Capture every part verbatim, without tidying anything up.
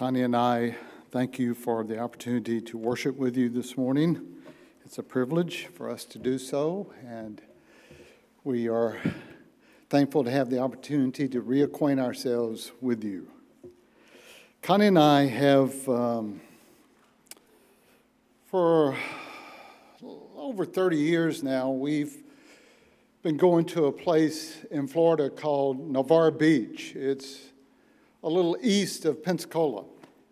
Connie and I thank you for the opportunity to worship with you this morning. It's a privilege for us to do so, and we are thankful to have the opportunity to reacquaint ourselves with you. Connie and I have, um, for over thirty years now, we've been going to a place in Florida called Navarre Beach. It's a little east of Pensacola.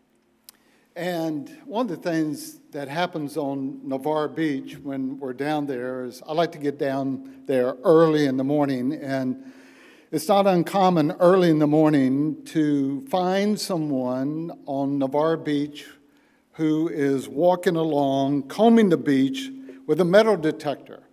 And one of the things that happens on Navarre Beach when we're down there is I like to get down there early in the morning, and it's not uncommon early in the morning to find someone on Navarre Beach who is walking along, combing the beach with a metal detector.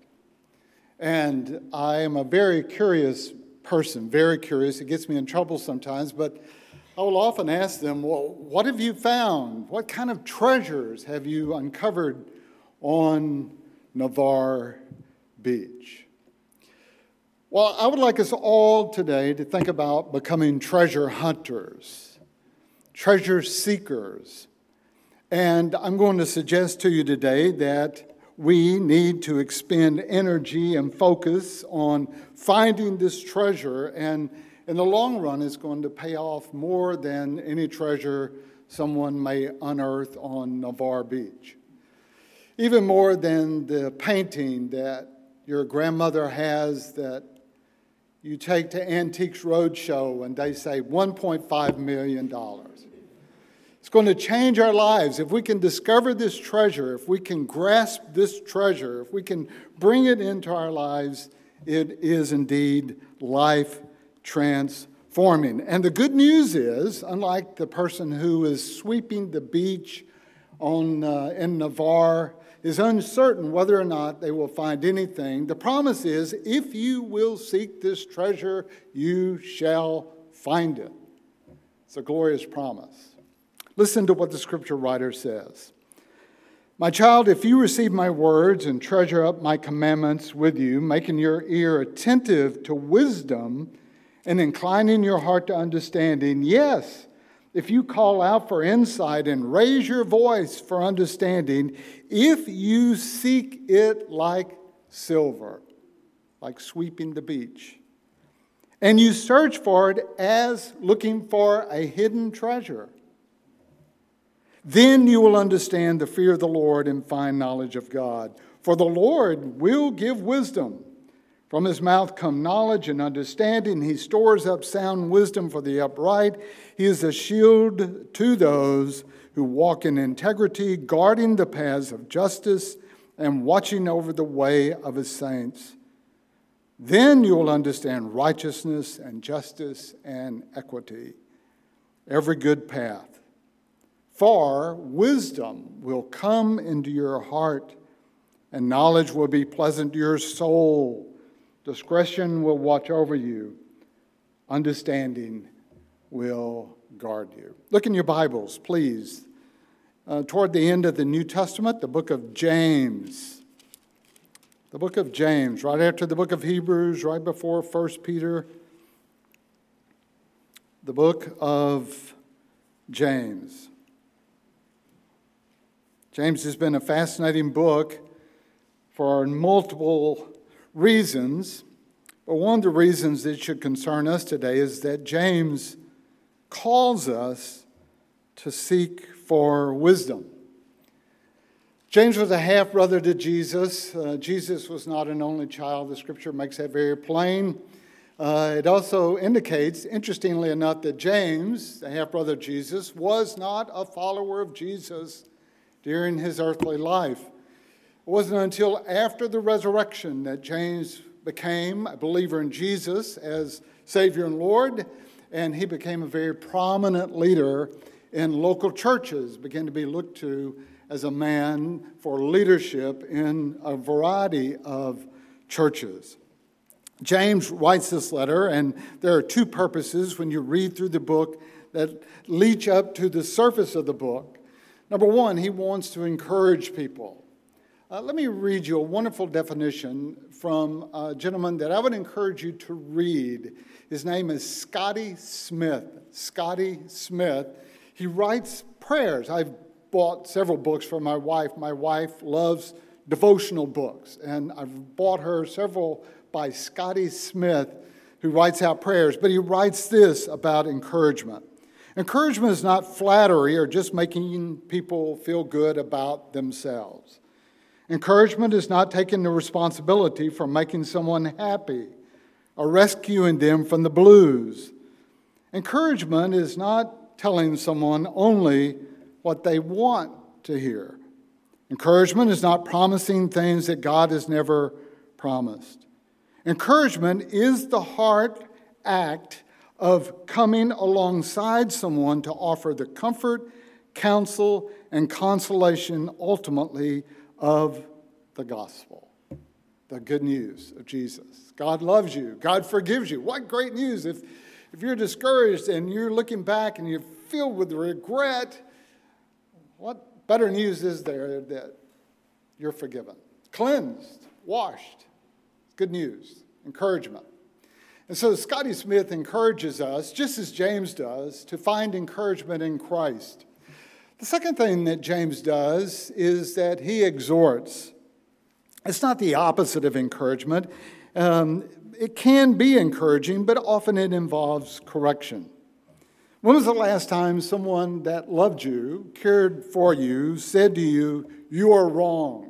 And I am a very curious person, very curious. It gets me in trouble sometimes, but I will often ask them, well, what have you found? What kind of treasures have you uncovered on Navarre Beach? Well, I would like us all today to think about becoming treasure hunters, treasure seekers. And I'm going to suggest to you today that we need to expend energy and focus on finding this treasure, and in the long run, it's going to pay off more than any treasure someone may unearth on Navarre Beach. Even more than the painting that your grandmother has that you take to Antiques Roadshow and they say one point five million dollars. It's going to change our lives. If we can discover this treasure, if we can grasp this treasure, if we can bring it into our lives, it is indeed life transforming. And the good news is, unlike the person who is sweeping the beach on uh, in Navarre is uncertain whether or not they will find anything, the promise is, if you will seek this treasure, you shall find it. It's a glorious promise. Listen to what the scripture writer says. My child, if you receive my words and treasure up my commandments with you, making your ear attentive to wisdom and inclining your heart to understanding, yes, if you call out for insight and raise your voice for understanding, if you seek it like silver, like sweeping the beach, and you search for it as looking for a hidden treasure, then you will understand the fear of the Lord and find knowledge of God. For the Lord will give wisdom. From his mouth come knowledge and understanding. He stores up sound wisdom for the upright. He is a shield to those who walk in integrity, guarding the paths of justice and watching over the way of his saints. Then you will understand righteousness and justice and equity, every good path. For wisdom will come into your heart, and knowledge will be pleasant to your soul. Discretion will watch over you. Understanding will guard you. Look in your Bibles, please. Uh, toward the end of the New Testament, the book of James. The book of James, right after the book of Hebrews, right before First Peter. The book of James. James has been a fascinating book for multiple reasons, but one of the reasons that should concern us today is that James calls us to seek for wisdom. James was a half-brother to Jesus. Uh, Jesus was not an only child. The scripture makes that very plain. Uh, it also indicates, interestingly enough, that James, the half-brother of Jesus, was not a follower of Jesus during his earthly life. It wasn't until after the resurrection that James became a believer in Jesus as Savior and Lord, and he became a very prominent leader in local churches, began to be looked to as a man for leadership in a variety of churches. James writes this letter, and there are two purposes when you read through the book that leach up to the surface of the book. Number one, he wants to encourage people. Uh, let me read you a wonderful definition from a gentleman that I would encourage you to read. His name is Scotty Smith. Scotty Smith. He writes prayers. I've bought several books for my wife. My wife loves devotional books, and I've bought her several by Scotty Smith, who writes out prayers. But he writes this about encouragement. Encouragement is not flattery or just making people feel good about themselves. Encouragement is not taking the responsibility for making someone happy or rescuing them from the blues. Encouragement is not telling someone only what they want to hear. Encouragement is not promising things that God has never promised. Encouragement is the heart act of coming alongside someone to offer the comfort, counsel, and consolation ultimately of the gospel, the good news of Jesus. God loves you. God forgives you. What great news. If, if you're discouraged and you're looking back and you're filled with regret, what better news is there that you're forgiven, cleansed, washed? Good news, encouragement. And so Scotty Smith encourages us, just as James does, to find encouragement in Christ. The second thing that James does is that he exhorts. It's not the opposite of encouragement. Um, it can be encouraging, but often it involves correction. When was the last time someone that loved you, cared for you, said to you, "You are wrong"?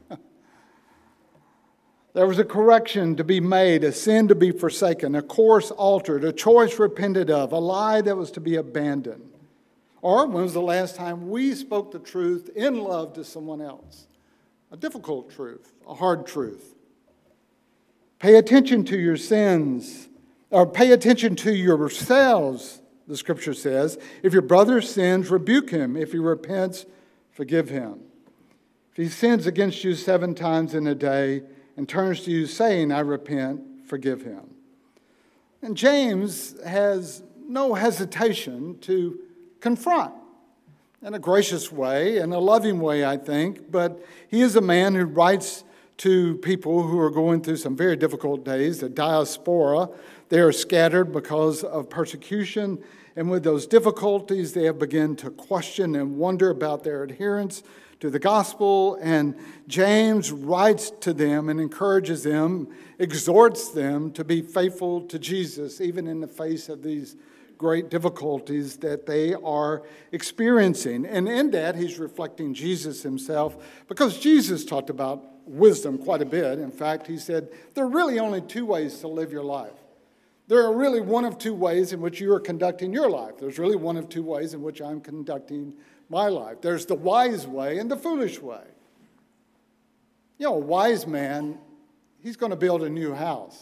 There was a correction to be made, a sin to be forsaken, a course altered, a choice repented of, a lie that was to be abandoned. Or when was the last time we spoke the truth in love to someone else? A difficult truth, a hard truth. Pay attention to your sins, or pay attention to yourselves, the scripture says. If your brother sins, rebuke him. If he repents, forgive him. If he sins against you seven times in a day and turns to you saying, "I repent," forgive him. And James has no hesitation to confront in a gracious way, in a loving way, I think. But he is a man who writes to people who are going through some very difficult days, the diaspora. They are scattered because of persecution. And with those difficulties, they have begun to question and wonder about their adherence to the gospel. And James writes to them and encourages them, exhorts them to be faithful to Jesus, even in the face of these great difficulties that they are experiencing. And in that, he's reflecting Jesus himself, because Jesus talked about wisdom quite a bit. In fact, he said, there are really only two ways to live your life. There are really one of two ways in which you are conducting your life. There's really one of two ways in which I'm conducting my life. There's the wise way and the foolish way. You know, a wise man, he's going to build a new house.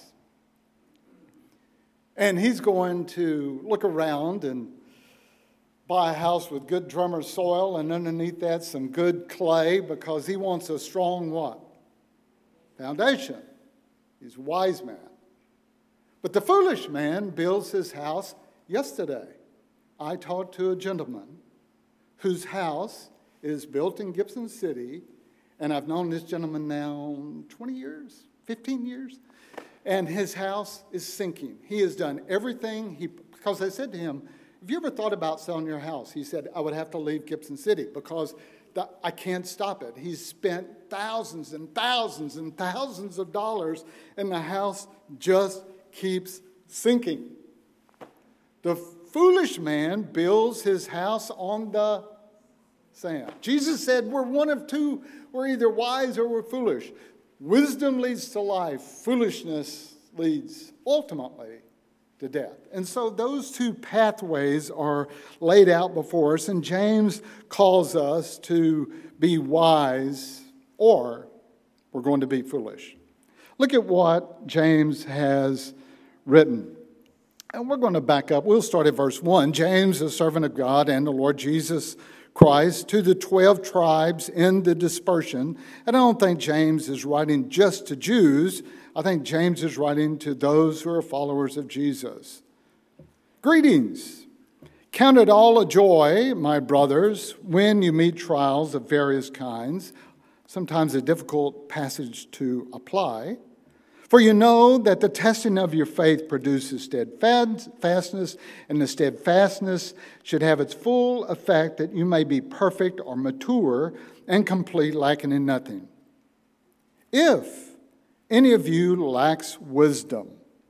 And he's going to look around and buy a house with good drummer soil, and underneath that some good clay, because he wants a strong what? Foundation. He's a wise man. But the foolish man builds his house yesterday. I talked to a gentleman whose house is built in Gibson City, and I've known this gentleman now twenty years, fifteen years, and his house is sinking. He has done everything, he, because I said to him, have you ever thought about selling your house? He said, I would have to leave Gibson City because the, I can't stop it. He's spent thousands and thousands and thousands of dollars, and the house just keeps sinking. The foolish man builds his house on the sand. Jesus said we're one of two. We're either wise or we're foolish. Wisdom leads to life. Foolishness leads ultimately to death. And so those two pathways are laid out before us, and James calls us to be wise or we're going to be foolish. Look at what James has written. And we're going to back up. We'll start at verse one. James, a servant of God and the Lord Jesus Christ, to the twelve tribes in the dispersion. And I don't think James is writing just to Jews. I think James is writing to those who are followers of Jesus. Greetings. Count it all a joy, my brothers, when you meet trials of various kinds. Sometimes a difficult passage to apply. For you know that the testing of your faith produces steadfastness, and the steadfastness should have its full effect, that you may be perfect or mature and complete, lacking in nothing. If any of you lacks wisdom,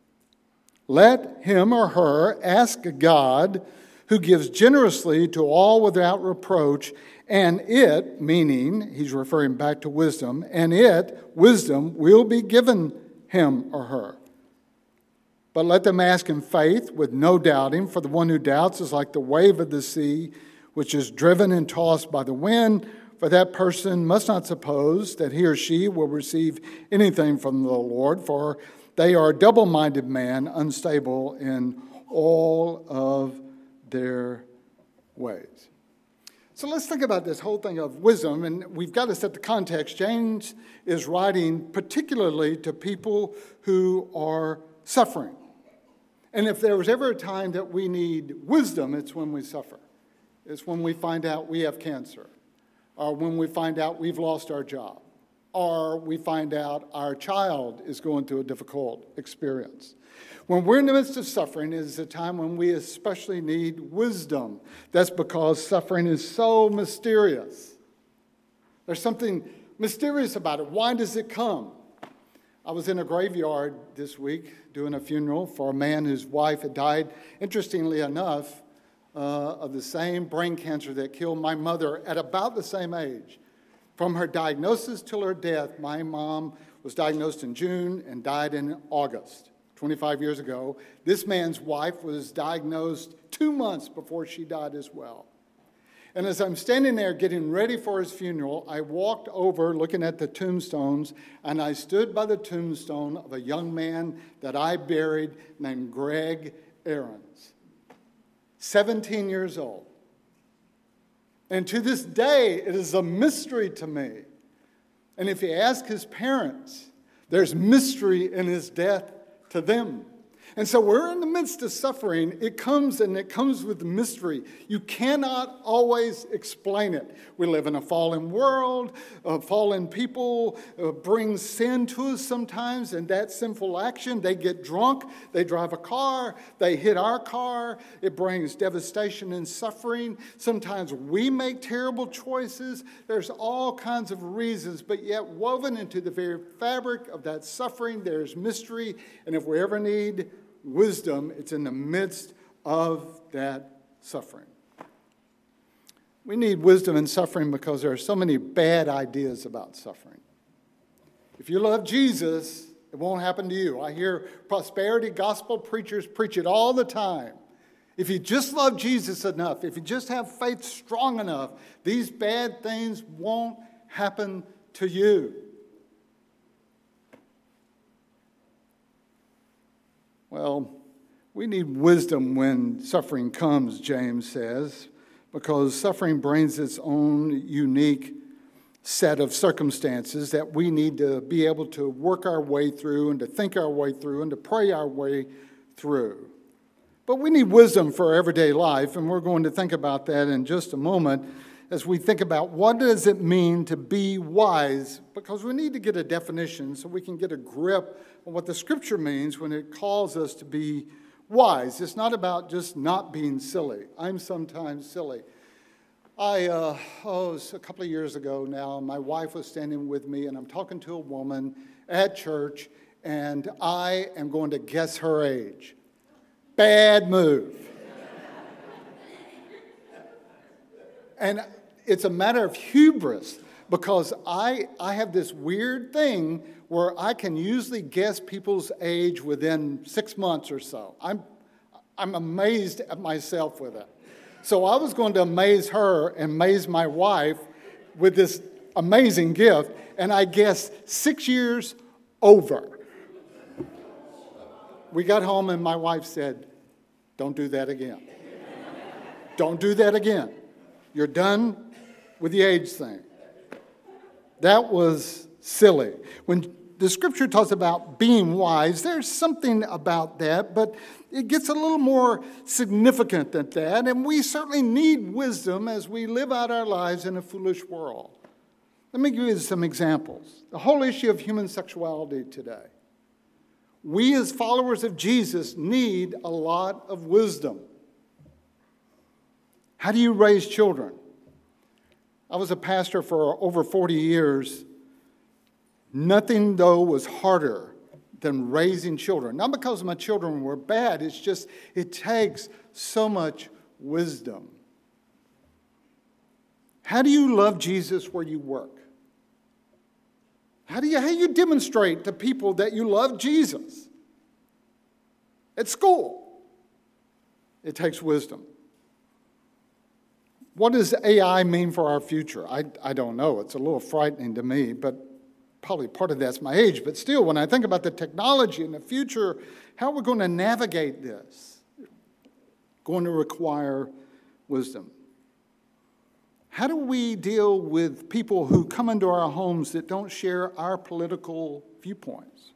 let him or her ask God, who gives generously to all without reproach, and it, meaning, he's referring back to wisdom, and it, wisdom, will be given him or her. But let them ask in faith with no doubting, for the one who doubts is like the wave of the sea, which is driven and tossed by the wind. For that person must not suppose that he or she will receive anything from the Lord, for they are a double-minded man, unstable in all of their ways. So let's think about this whole thing of wisdom, and we've got to set the context. James is writing particularly to people who are suffering. And if there was ever a time that we need wisdom, it's when we suffer. It's when we find out we have cancer, or when we find out we've lost our job, or we find out our child is going through a difficult experience. When we're in the midst of suffering, it is a time when we especially need wisdom. That's because suffering is so mysterious. There's something mysterious about it. Why does it come? I was in a graveyard this week doing a funeral for a man whose wife had died, interestingly enough, uh, of the same brain cancer that killed my mother at about the same age. From her diagnosis till her death, my mom was diagnosed in June and died in August. twenty-five years ago, this man's wife was diagnosed two months before she died as well. And as I'm standing there getting ready for his funeral, I walked over looking at the tombstones, and I stood by the tombstone of a young man that I buried named Greg Aarons, seventeen years old. And to this day, it is a mystery to me. And if you ask his parents, there's mystery in his death to them. And so we're in the midst of suffering. It comes and it comes with mystery. You cannot always explain it. We live in a fallen world. Uh, fallen people uh, bring sin to us sometimes, and that sinful action, they get drunk, they drive a car, they hit our car. It brings devastation and suffering. Sometimes we make terrible choices. There's all kinds of reasons, but yet woven into the very fabric of that suffering, there's mystery. And if we ever need wisdom, it's in the midst of that suffering. We need wisdom in suffering because there are so many bad ideas about suffering. If you love Jesus, it won't happen to you. I hear prosperity gospel preachers preach it all the time. If you just love Jesus enough, if you just have faith strong enough, these bad things won't happen to you. Well, we need wisdom when suffering comes, James says, because suffering brings its own unique set of circumstances that we need to be able to work our way through and to think our way through and to pray our way through. But we need wisdom for everyday life, and we're going to think about that in just a moment as we think about what does it mean to be wise, because we need to get a definition so we can get a grip on what the Scripture means when it calls us to be wise. It's not about just not being silly. I'm sometimes silly. I, uh, oh, it was a couple of years ago now, my wife was standing with me, and I'm talking to a woman at church, and I am going to guess her age. Bad move. And it's a matter of hubris, because I, I have this weird thing where I can usually guess people's age within six months or so. I'm, I'm amazed at myself with it. So I was going to amaze her and amaze my wife with this amazing gift, and I guessed six years over. We got home and my wife said, "Don't do that again. Don't do that again. You're done with the age thing." That was silly. When the Scripture talks about being wise, there's something about that, but it gets a little more significant than that, and we certainly need wisdom as we live out our lives in a foolish world. Let me give you some examples. The whole issue of human sexuality today. We as followers of Jesus need a lot of wisdom. How do you raise children? I was a pastor for over forty years. Nothing, though, was harder than raising children. Not because my children were bad, it's just it takes so much wisdom. How do you love Jesus where you work? How do you, how do you demonstrate to people that you love Jesus? At school, it takes wisdom. What does A I mean for our future? I, I don't know. It's a little frightening to me, but probably part of that's my age. But still, when I think about the technology in the future, how we're going to navigate this, going to require wisdom. How do we deal with people who come into our homes that don't share our political viewpoints?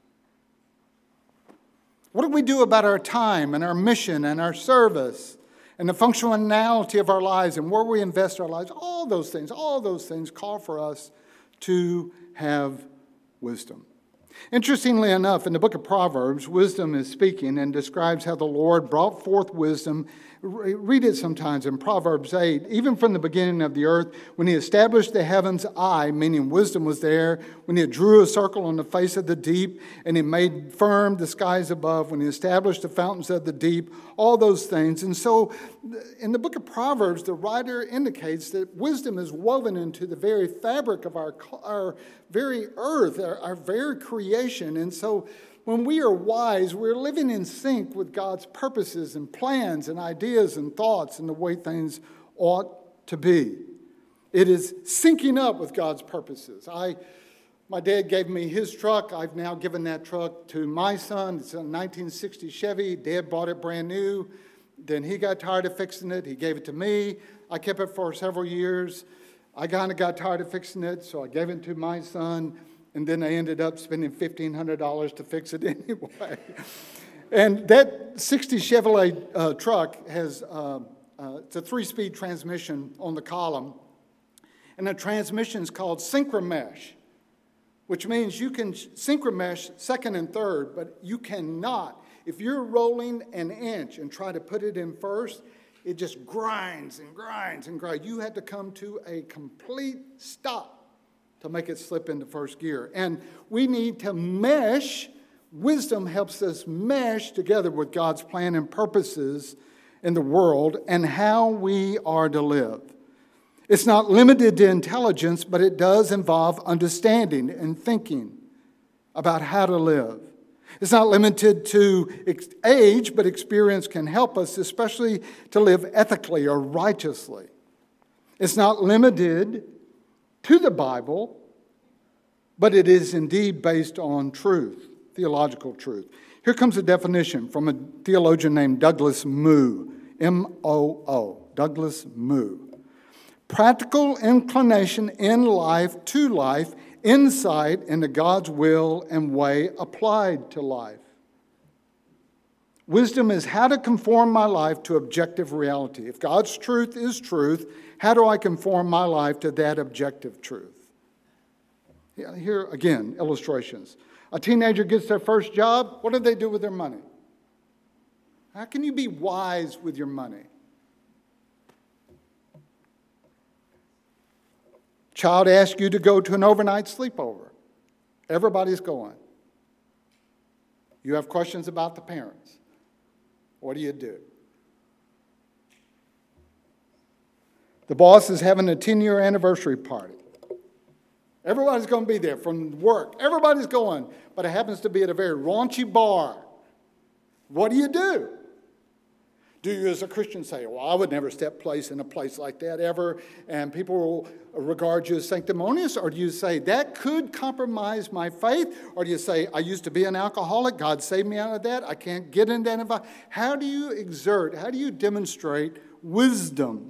What do we do about our time and our mission and our service and the functionality of our lives and where we invest our lives? All those things, all those things call for us to have wisdom. Interestingly enough, in the book of Proverbs, wisdom is speaking and describes how the Lord brought forth wisdom. Read it sometimes in Proverbs eight. Even from the beginning of the earth, when he established the heavens, I, meaning wisdom was there. When he drew a circle on the face of the deep, and he made firm the skies above. When he established the fountains of the deep, all those things. And so in the book of Proverbs, the writer indicates that wisdom is woven into the very fabric of our, our very earth, our, our very creation. And so when we are wise, we're living in sync with God's purposes and plans and ideas and thoughts and the way things ought to be. It is syncing up with God's purposes. I, my dad gave me his truck. I've now given that truck to my son. It's a nineteen sixty Chevy. Dad bought it brand new. Then he got tired of fixing it. He gave it to me. I kept it for several years. I kind of got tired of fixing it, so I gave it to my son. And then I ended up spending fifteen hundred dollars to fix it anyway. And that sixty Chevrolet uh, truck has, uh, uh, it's a three-speed transmission on the column. And the transmission is called Synchromesh, which means you can synchromesh second and third, but you cannot. If you're rolling an inch and try to put it in first, it just grinds and grinds and grinds. You had to come to a complete stop to make it slip into first gear. And we need to mesh. Wisdom helps us mesh together with God's plan and purposes in the world and how we are to live. It's not limited to intelligence, but it does involve understanding and thinking about how to live. It's not limited to age, but experience can help us, especially to live ethically or righteously. It's not limited to the Bible, but it is indeed based on truth, theological truth. Here comes a definition from a theologian named Douglas Moo, M O O, Douglas Moo. Practical inclination in life to life, insight into God's will and way applied to life. Wisdom is how to conform my life to objective reality. If God's truth is truth, how do I conform my life to that objective truth? Here again, illustrations. A teenager gets their first job. What do they do with their money? How can you be wise with your money? Child asks you to go to an overnight sleepover. Everybody's going. You have questions about the parents. What do you do? The boss is having a ten-year anniversary party. Everybody's going to be there from work. Everybody's going, but it happens to be at a very raunchy bar. What do you do? Do you as a Christian say, well, I would never step place in a place like that ever, and people will regard you as sanctimonious? Or do you say, that could compromise my faith? Or do you say, I used to be an alcoholic, God saved me out of that, I can't get in that environment? How do you exert, how do you demonstrate wisdom?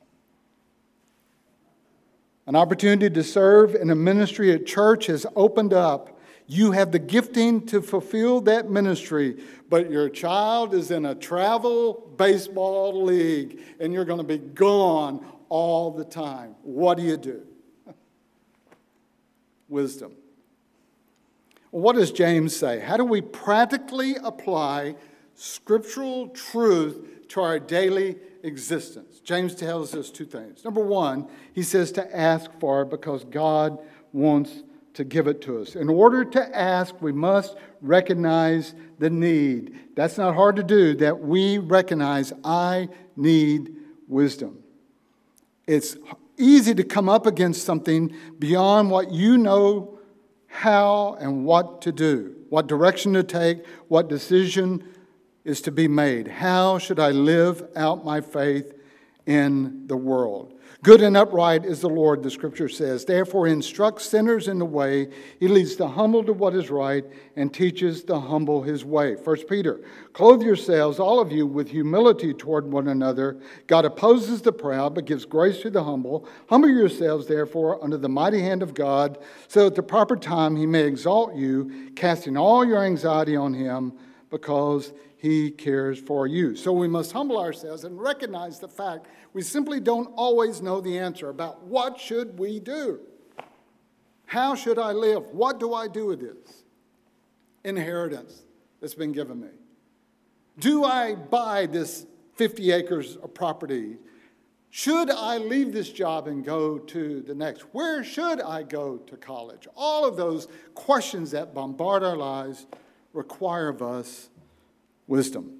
An opportunity to serve in a ministry at church has opened up. You have the gifting to fulfill that ministry, but your child is in a travel baseball league and you're going to be gone all the time. What do you do? Wisdom. What does James say? How do we practically apply scriptural truth to our daily existence? James tells us two things. Number one, he says to ask for it because God wants to give it to us. In order to ask, we must recognize the need. That's not hard to do, that we recognize I need wisdom. It's easy to come up against something beyond what you know how and what to do, what direction to take, what decision is to be made. How should I live out my faith in the world? Good and upright is the Lord, the scripture says. Therefore, he instructs sinners in the way. He leads the humble to what is right and teaches the humble his way. First Peter, clothe yourselves, all of you, with humility toward one another. God opposes the proud, but gives grace to the humble. Humble yourselves, therefore, under the mighty hand of God, so at the proper time he may exalt you, casting all your anxiety on him, because he cares for you. So we must humble ourselves and recognize the fact we simply don't always know the answer about what should we do. How should I live? What do I do with this inheritance that's been given me? Do I buy this fifty acres of property? Should I leave this job and go to the next? Where should I go to college? All of those questions that bombard our lives require of us wisdom.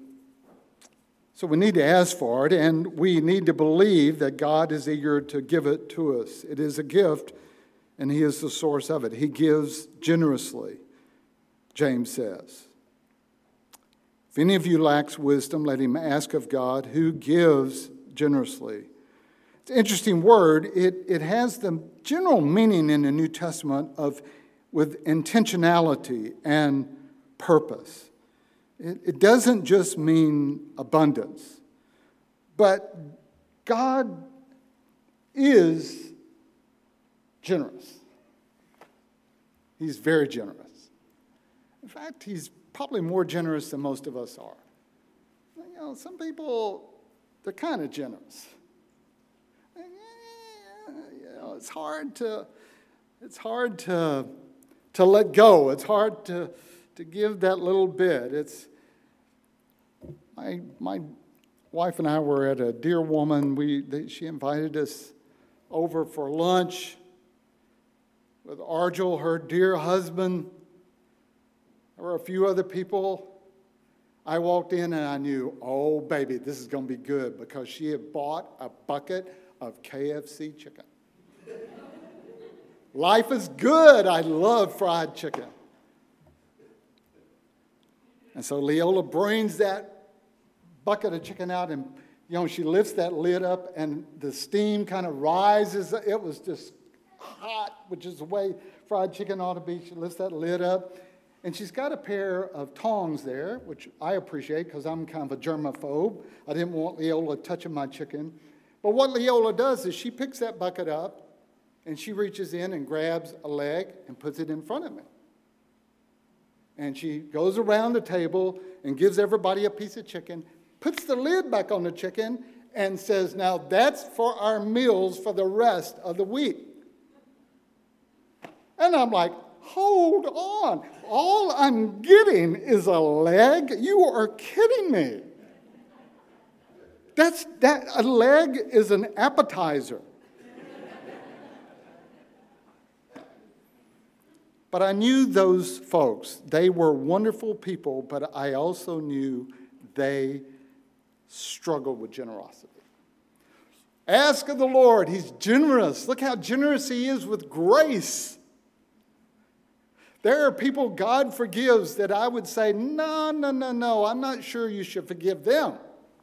So we need to ask for it, and we need to believe that God is eager to give it to us. It is a gift, and he is the source of it. He gives generously, James says. If any of you lacks wisdom, let him ask of God, who gives generously. It's an interesting word. It, it has the general meaning in the New Testament of with intentionality and purpose. It doesn't just mean abundance, but God is generous. He's very generous. In fact, he's probably more generous than most of us are. You know, some people, they're kind of generous. You know, it's hard to, it's hard to, to let go. It's hard to, to give that little bit. It's My, my wife and I were at a dear woman. We, they, she invited us over for lunch with Argel, her dear husband. There were a few other people. I walked in and I knew, oh, baby, this is going to be good because she had bought a bucket of K F C chicken. Life is good. I love fried chicken. And so Leola brings that bucket of chicken out, and you know she lifts that lid up, and the steam kind of rises. It was just hot, which is the way fried chicken ought to be. She lifts that lid up, and she's got a pair of tongs there, which I appreciate because I'm kind of a germaphobe. I didn't want Leola touching my chicken. But what Leola does is she picks that bucket up, and she reaches in and grabs a leg and puts it in front of me. And she goes around the table and gives everybody a piece of chicken, puts the lid back on the chicken, and says, now that's for our meals for the rest of the week. And I'm like, hold on. All I'm getting is a leg? You are kidding me. That's that a leg is an appetizer. But I knew those folks. They were wonderful people, but I also knew they struggled with generosity. Ask of the Lord. He's generous. Look how generous he is with grace. There are people God forgives that I would say, no, no, no, no, I'm not sure you should forgive them.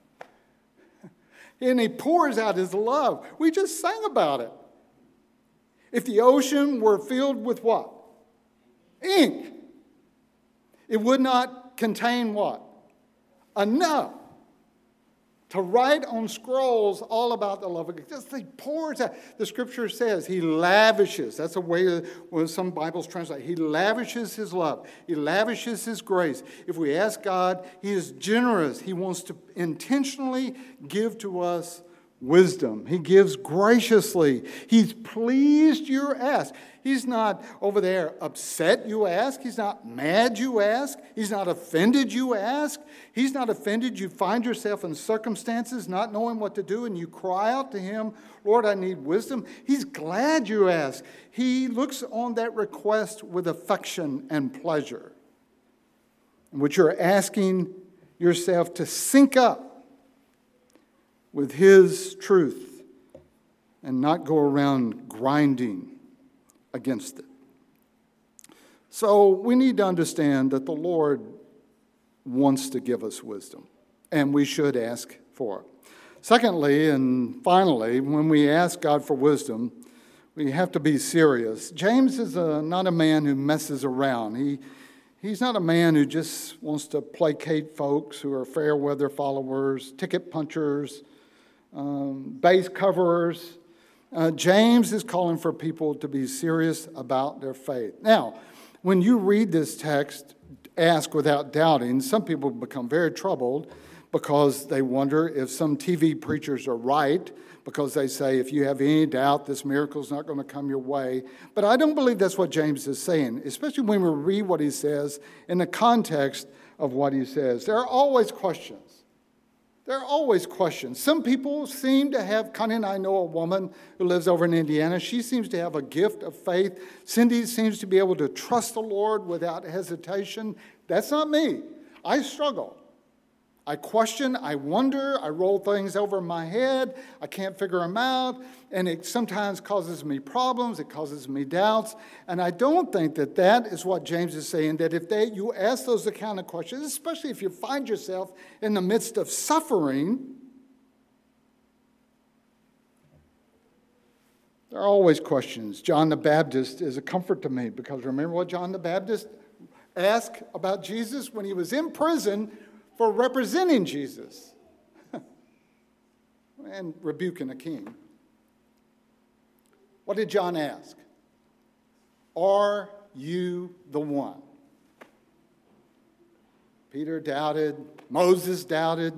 And he pours out his love. We just sang about it. If the ocean were filled with what? Ink. It would not contain what? Enough to write on scrolls all about the love of God. Just he pours out. The scripture says he lavishes. That's a way when some Bibles translate. He lavishes his love. He lavishes his grace. If we ask God, he is generous. He wants to intentionally give to us wisdom. He gives graciously. He's pleased you ask. He's not over there upset you ask. He's not mad you ask. He's not offended you ask. He's not offended you find yourself in circumstances not knowing what to do and you cry out to him, Lord, I need wisdom. He's glad you ask. He looks on that request with affection and pleasure, in which you're asking yourself to sync up with his truth and not go around grinding against it. So we need to understand that the Lord wants to give us wisdom, and we should ask for it. Secondly, and finally, when we ask God for wisdom, we have to be serious. James is a, not a man who messes around. He He's not a man who just wants to placate folks who are fair weather followers, ticket punchers, um, base coverers. Uh, James is calling for people to be serious about their faith. Now, when you read this text, ask without doubting, some people become very troubled because they wonder if some T V preachers are right, because they say, if you have any doubt, this miracle is not going to come your way. But I don't believe that's what James is saying, especially when we read what he says in the context of what he says. There are always questions. There are always questions. Some people seem to have, Connie and I know a woman who lives over in Indiana. She seems to have a gift of faith. Cindy seems to be able to trust the Lord without hesitation. That's not me. I struggle. I question, I wonder, I roll things over my head, I can't figure them out, and it sometimes causes me problems, it causes me doubts, and I don't think that that is what James is saying, that if they, you ask those kind of questions, especially if you find yourself in the midst of suffering, there are always questions. John the Baptist is a comfort to me, because remember what John the Baptist asked about Jesus when he was in prison for representing Jesus and rebuking a king. What did John ask? Are you the one? Peter doubted. Moses doubted.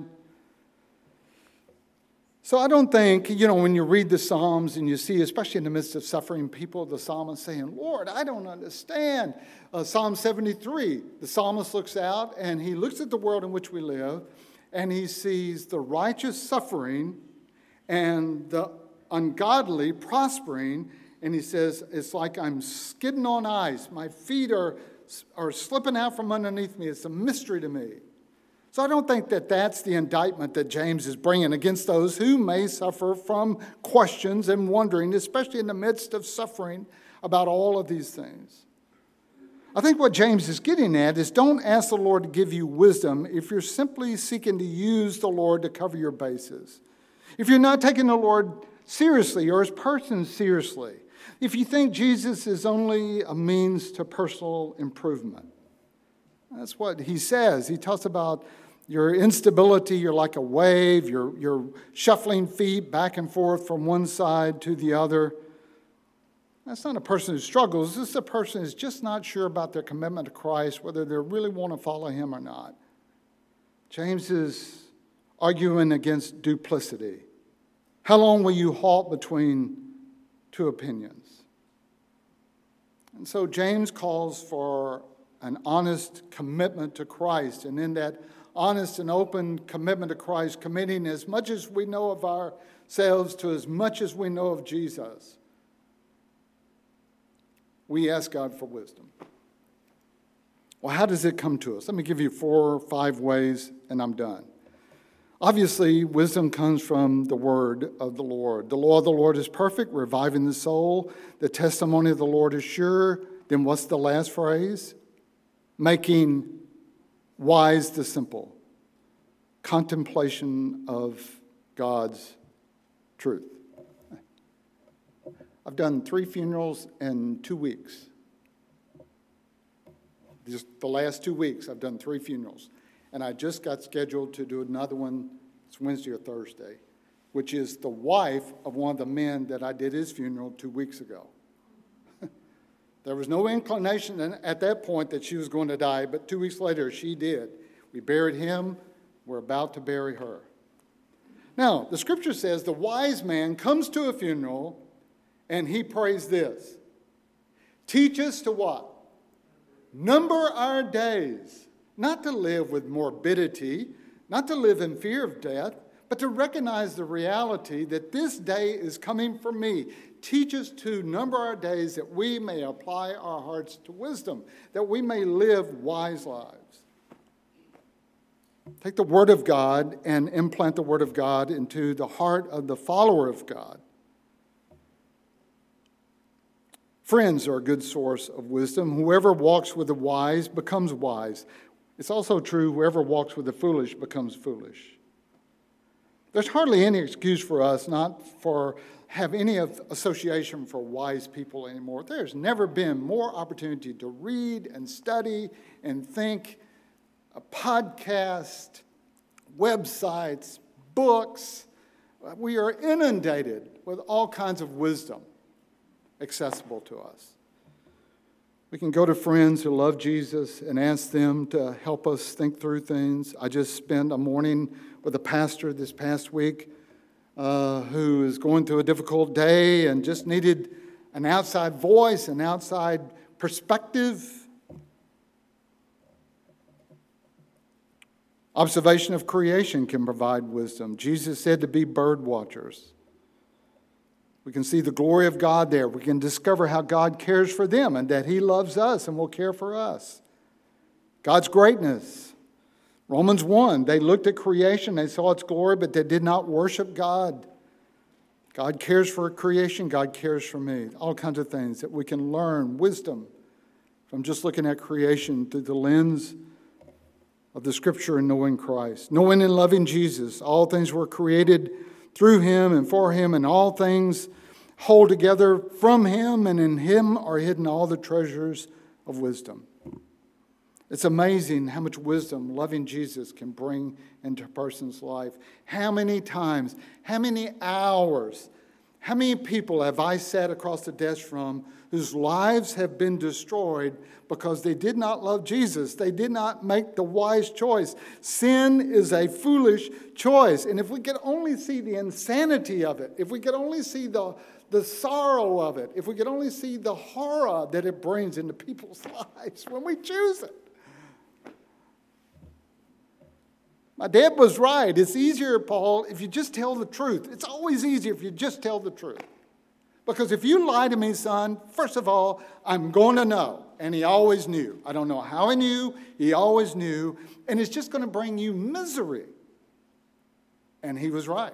So I don't think, you know, when you read the Psalms and you see, especially in the midst of suffering, people, the psalmist saying, Lord, I don't understand. Uh, Psalm seventy-three, the psalmist looks out and he looks at the world in which we live and he sees the righteous suffering and the ungodly prospering, and he says, it's like I'm skidding on ice. My feet are, are slipping out from underneath me. It's a mystery to me. So I don't think that that's the indictment that James is bringing against those who may suffer from questions and wondering, especially in the midst of suffering about all of these things. I think what James is getting at is don't ask the Lord to give you wisdom if you're simply seeking to use the Lord to cover your bases. If you're not taking the Lord seriously or his person seriously. If you think Jesus is only a means to personal improvement. That's what he says. He talks about your instability, you're like a wave, you're, you're shuffling feet back and forth from one side to the other. That's not a person who struggles. This is a person who's just not sure about their commitment to Christ, whether they really want to follow him or not. James is arguing against duplicity. How long will you halt between two opinions? And so James calls for an honest commitment to Christ, and in that honest and open commitment to Christ, committing as much as we know of ourselves to as much as we know of Jesus, we ask God for wisdom. Well, how does it come to us? Let me give you four or five ways, and I'm done. Obviously, wisdom comes from the word of the Lord. The law of the Lord is perfect, reviving the soul. The testimony of the Lord is sure. Then what's the last phrase? Making wise the simple. Contemplation of God's truth. I've done three funerals in two weeks. Just the last two weeks, I've done three funerals. And I just got scheduled to do another one, it's Wednesday or Thursday, which is the wife of one of the men that I did his funeral two weeks ago. There was no inclination at that point that she was going to die, but two weeks later she did. We buried him. We're about to bury her. Now, the scripture says the wise man comes to a funeral and he prays this. Teach us to what? Number our days. Not to live with morbidity, not to live in fear of death, but to recognize the reality that this day is coming for me. Teach us to number our days that we may apply our hearts to wisdom, that we may live wise lives. Take the Word of God and implant the Word of God into the heart of the follower of God. Friends are a good source of wisdom. Whoever walks with the wise becomes wise. It's also true, whoever walks with the foolish becomes foolish. There's hardly any excuse for us not for have any association for wise people anymore. There's never been more opportunity to read and study and think. A podcast, websites, books. We are inundated with all kinds of wisdom accessible to us. We can go to friends who love Jesus and ask them to help us think through things. I just spent a morning with a pastor this past week uh, who is going through a difficult day and just needed an outside voice, an outside perspective. Observation of creation can provide wisdom. Jesus said to be bird watchers. We can see the glory of God there. We can discover how God cares for them and that He loves us and will care for us. God's greatness. Romans one, they looked at creation, they saw its glory, but they did not worship God. God cares for creation, God cares for me. All kinds of things that we can learn wisdom from just looking at creation through the lens of the Scripture and knowing Christ. Knowing and loving Jesus. All things were created through Him and for Him, and all things hold together from Him, and in Him are hidden all the treasures of wisdom. It's amazing how much wisdom loving Jesus can bring into a person's life. How many times, how many hours, how many people have I sat across the desk from whose lives have been destroyed because they did not love Jesus? They did not make the wise choice. Sin is a foolish choice. And if we could only see the insanity of it, if we could only see the, the sorrow of it, if we could only see the horror that it brings into people's lives when we choose it. My dad was right. It's easier, Paul, if you just tell the truth. It's always easier if you just tell the truth. Because if you lie to me, son, first of all, I'm going to know. And he always knew. I don't know how he knew. He always knew. And it's just going to bring you misery. And he was right.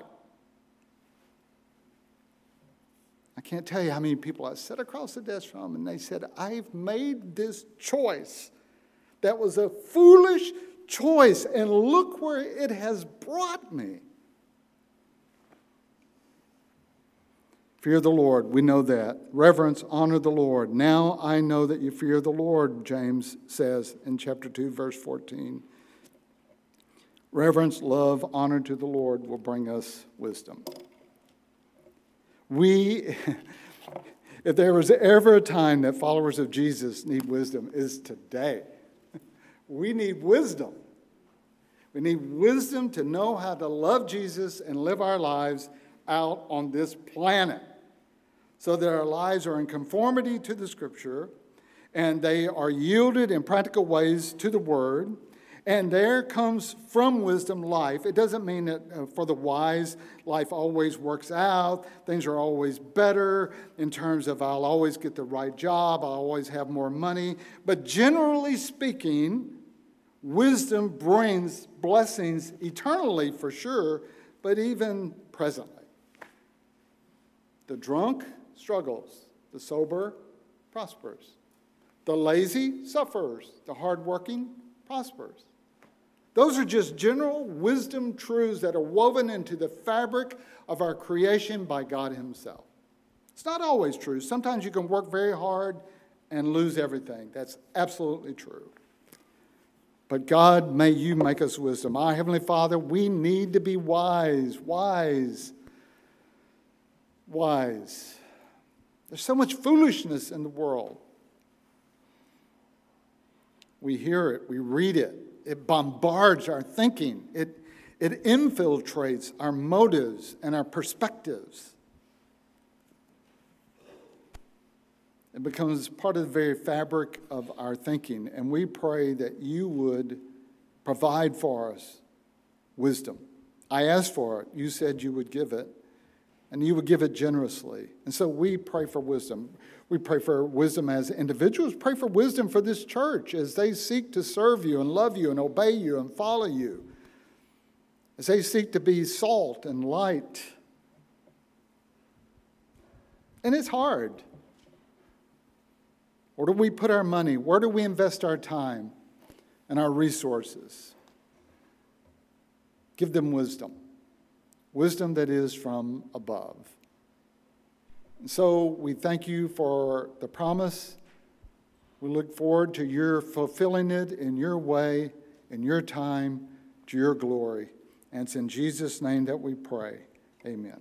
I can't tell you how many people I sat across the desk from and they said, I've made this choice that was a foolish choice, and look where it has brought me. Fear the Lord, we know that. Reverence, honor the Lord. Now I know that you fear the Lord, James says in chapter two, verse fourteen. Reverence, love, honor to the Lord will bring us wisdom. We, if there was ever a time that followers of Jesus need wisdom, is today. We need wisdom. We need wisdom to know how to love Jesus and live our lives out on this planet so that our lives are in conformity to the Scripture and they are yielded in practical ways to the Word. And there comes from wisdom life. It doesn't mean that uh, for the wise, life always works out. Things are always better in terms of I'll always get the right job. I'll always have more money. But generally speaking, wisdom brings blessings eternally for sure, but even presently. The drunk struggles. The sober prospers. The lazy suffers. The hardworking prospers. Those are just general wisdom truths that are woven into the fabric of our creation by God Himself. It's not always true. Sometimes you can work very hard and lose everything. That's absolutely true. But God, may you make us wisdom. Our Heavenly Father, we need to be wise, wise, wise. There's so much foolishness in the world. We hear it, we read it. It bombards our thinking. It, It infiltrates our motives and our perspectives. It becomes part of the very fabric of our thinking. And we pray that you would provide for us wisdom. I asked for it. You said you would give it. And you would give it generously. And so we pray for wisdom. We pray for wisdom as individuals. Pray for wisdom for this church as they seek to serve you and love you and obey you and follow you. As they seek to be salt and light. And it's hard. Where do we put our money? Where do we invest our time and our resources? Give them wisdom. Wisdom that is from above. And so we thank you for the promise. We look forward to your fulfilling it in your way, in your time, to your glory. And it's in Jesus' name that we pray. Amen.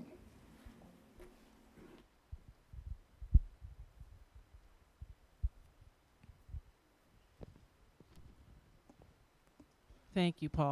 Thank you, Paul.